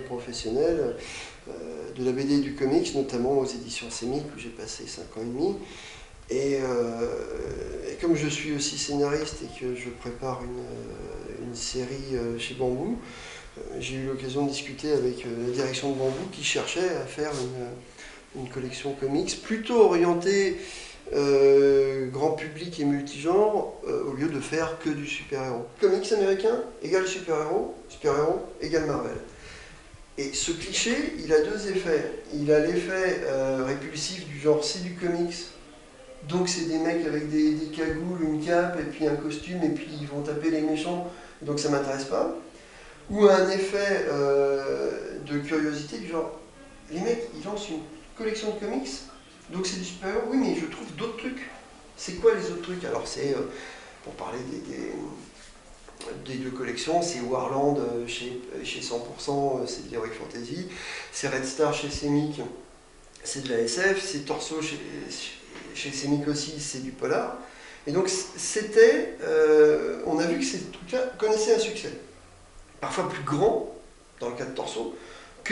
professionnel de la BD et du comics, notamment aux éditions Sémic, où j'ai passé 5 ans et demi. Et comme je suis aussi scénariste et que je prépare une série chez Bambou, j'ai eu l'occasion de discuter avec la direction de Bambou qui cherchait à faire une collection comics plutôt orientée grand public et multigenre au lieu de faire que du super-héros. Comics américain égale super-héros, super-héros égale Marvel. Et ce cliché, il a deux effets. Il a l'effet répulsif du genre c'est du comics, donc c'est des mecs avec des cagoules, une cape et puis un costume et puis ils vont taper les méchants, donc ça m'intéresse pas. Ou un effet de curiosité du genre les mecs ils lancent une collection de comics, donc c'est du super-héros, oui mais je trouve d'autres trucs. C'est quoi les autres trucs? Alors c'est, pour parler des deux collections, c'est Warland chez 100%, c'est de l'Heroic Fantasy, c'est Red Star chez Sémic, c'est de la SF, c'est Torso chez Sémic aussi, c'est du polar. Et donc c'était, on a vu que ces trucs-là connaissaient un succès, parfois plus grand, dans le cas de Torso, que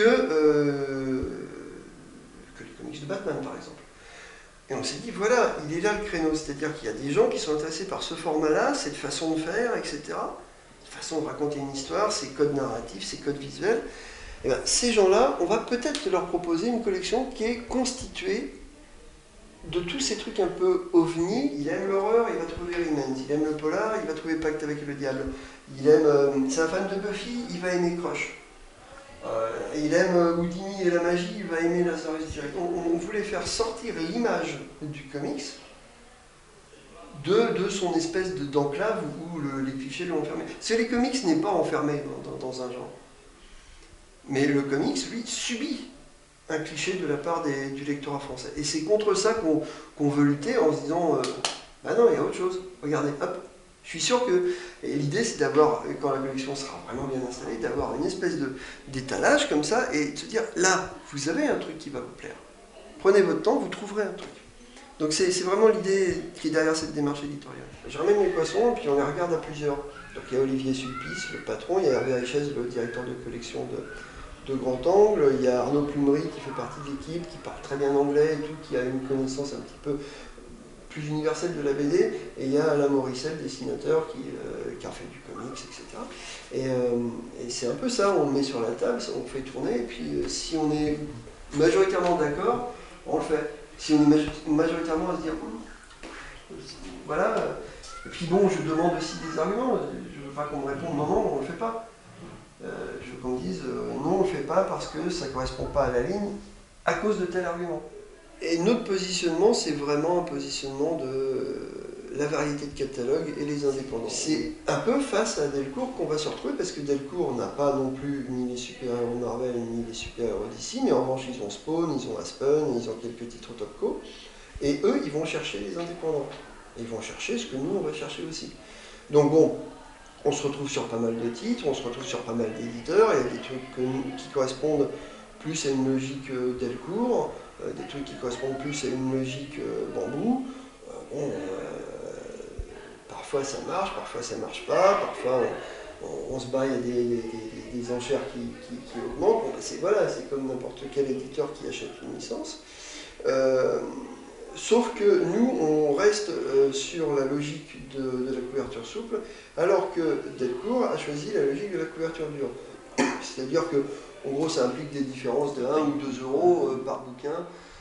les comics de Batman par exemple. Et on s'est dit, voilà, il est là le créneau, c'est-à-dire qu'il y a des gens qui sont intéressés par ce format-là, cette façon de faire, etc. Cette façon de raconter une histoire, ces codes narratifs, ces codes visuels. Et bien, ces gens-là, on va peut-être leur proposer une collection qui est constituée de tous ces trucs un peu ovni. Il aime l'horreur, il va trouver Remand. Il aime le polar, il va trouver Pacte avec le diable. Il aime, c'est un fan de Buffy, il va aimer Crush. Il aime Houdini et la magie, il va aimer Lazarus Direct. On voulait faire sortir l'image du comics de son espèce d'enclave où les clichés l'ont enfermé. Parce que les comics n'est pas enfermé dans un genre. Mais le comics, lui, subit un cliché de la part du lectorat français. Et c'est contre ça qu'on veut lutter en se disant bah non, il y a autre chose. Regardez, hop. Je suis sûr que l'idée, c'est d'avoir, quand la collection sera vraiment bien installée, d'avoir une espèce d'étalage comme ça et de se dire, là, vous avez un truc qui va vous plaire. Prenez votre temps, vous trouverez un truc. Donc c'est vraiment l'idée qui est derrière cette démarche éditoriale. Je ramène mes poissons et puis on les regarde à plusieurs. Donc il y a Olivier Sulpice, le patron, il y a Hervé Richez, le directeur de collection de Grand Angle, il y a Arnaud Plumery qui fait partie de l'équipe, qui parle très bien anglais et tout, qui a une connaissance un petit peu plus universel de la BD, et il y a Alain Morissette, dessinateur, qui a fait du comics, etc. Et c'est un peu ça, on le met sur la table, on fait tourner, et puis si on est majoritairement d'accord, on le fait. Si on est majoritairement à se dire, voilà, et puis bon, je demande aussi des arguments, je ne veux pas qu'on me réponde, non, on ne le fait pas. Je veux qu'on me dise, non, on ne le fait pas parce que ça ne correspond pas à la ligne, à cause de tel argument. Et notre positionnement, c'est vraiment un positionnement de la variété de catalogue et les indépendants. C'est un peu face à Delcourt qu'on va se retrouver, parce que Delcourt n'a pas non plus ni les super-héros Marvel ni les super-héros DC, mais en revanche ils ont Spawn, ils ont Aspen, ils ont quelques titres Topco, et eux ils vont chercher les indépendants. Ils vont chercher ce que nous on va chercher aussi. Donc bon, on se retrouve sur pas mal de titres, on se retrouve sur pas mal d'éditeurs, il y a des trucs qui correspondent plus à une logique Delcourt, des trucs qui correspondent plus à une logique Bambou. Parfois ça marche pas, parfois on se bat, il y a des enchères qui augmentent. Voilà, c'est comme n'importe quel éditeur qui achète une licence. Sauf que nous, on reste sur la logique de la couverture souple, alors que Delcourt a choisi la logique de la couverture dure. C'est-à-dire que, en gros, ça implique des différences de 1 ou 2 euros par bouquin.